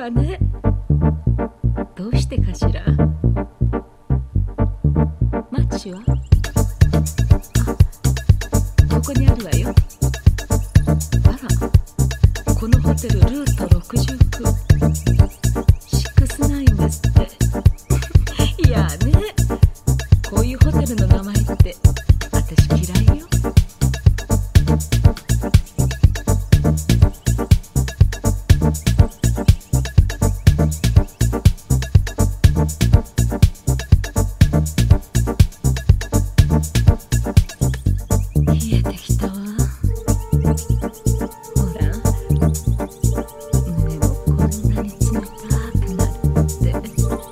わね。どうしてかしら。マッチは？あ、ここにあるわよ。あら、このホテルルート69、69ですって。いやね、こういうホテルの名前って私嫌いよ。冷えてきたわ。ほら、胸もこんなに冷たくなるって。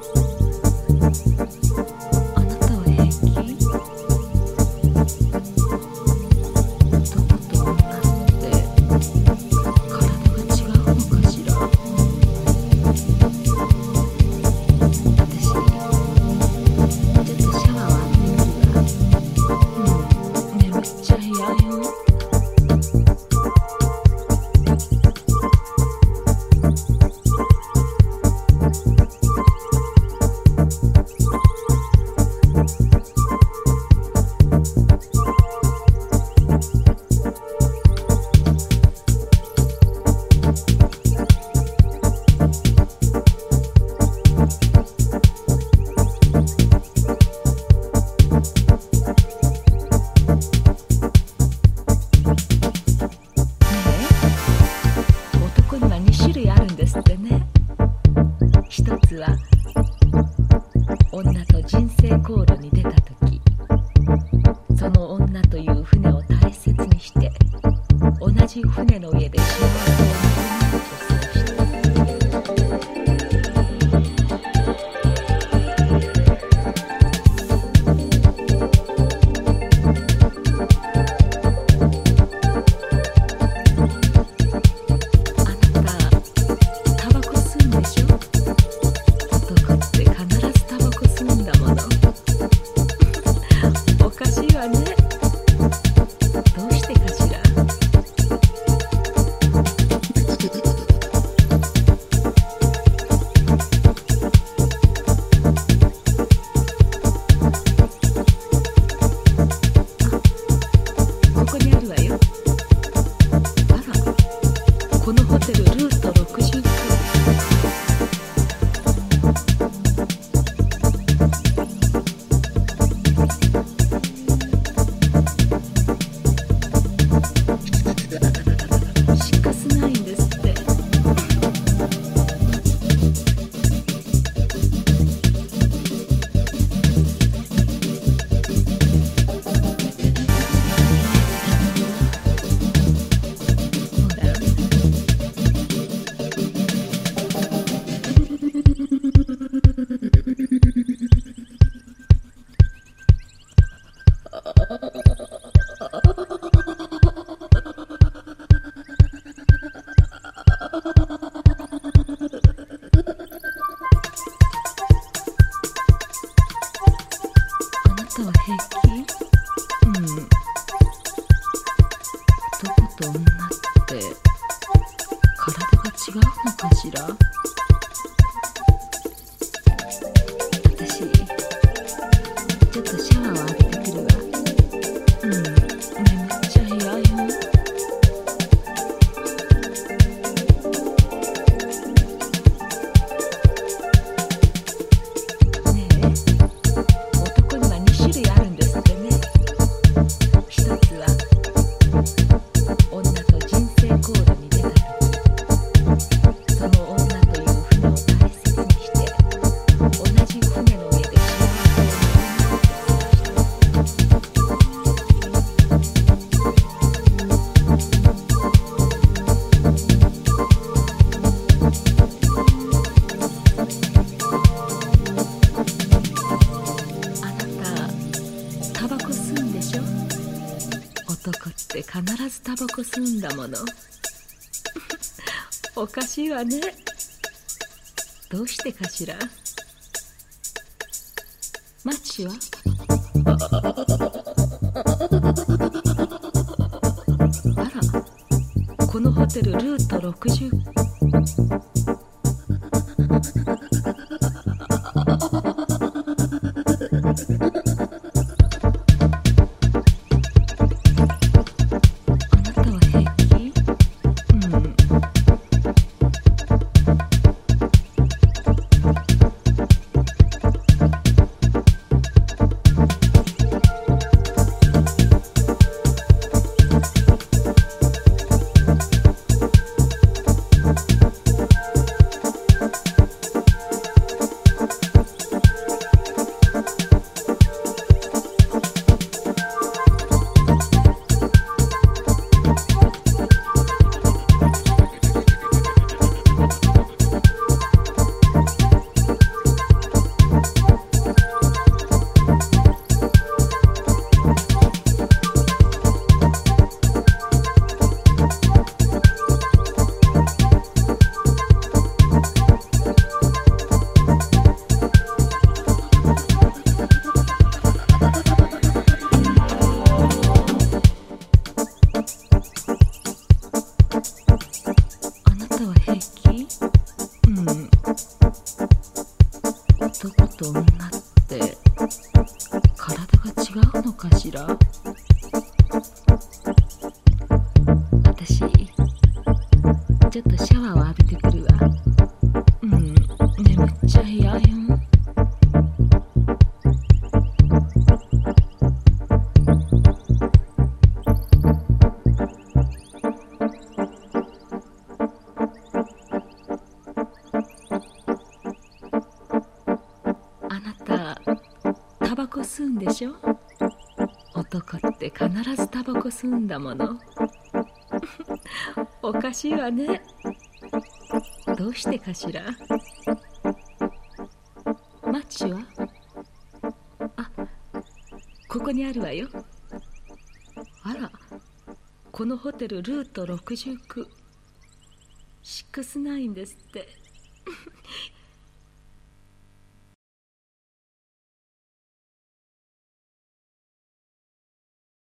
あなたは平気？男と女って体が違うのかしら。私、ちょっとシャワーを浴びてくるわ。眠っちゃいやよ。男には2種類あるんですってね。一つは女と人生航路に出た時、その女という船を大切にして同じ船の上で幸せを求める女性。このホテルルート69。69ですって。あなたは平気？男と女って体が違うのかしら。私、ちょっとシャワーを浴びてくるわ。眠っちゃいやよ。ねえ、男には2種類あるんですってね。一つは女と人生航路に出た時、その女という船を大切にして同じ船の上で幸せを求める女性。あなた、タバコ吸うんでしょ？男って必ずタバコ吸うんだもの。おかしいわね。どうしてかしら。マッチは？あら、このホテルルート60。 男と女って体が違うのかしら。私ちょっとシャワーを浴びてくるわ。眠っちゃいやよ。あなたタバコ吸うんでしょ。男って必ずタバコ吸うんだもの。おかしいわね。どうしてかしら。マッチは？あ、ここにあるわよ。あら、このホテルルート69、69ですって。